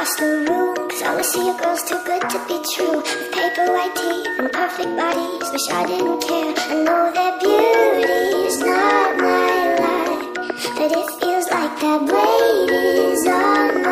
across the room, 'cause all I see are girls too good to be true, with paper white teeth and perfect bodies. Wish I didn't care. I know that beauty's not my life, but it feels like that weight is on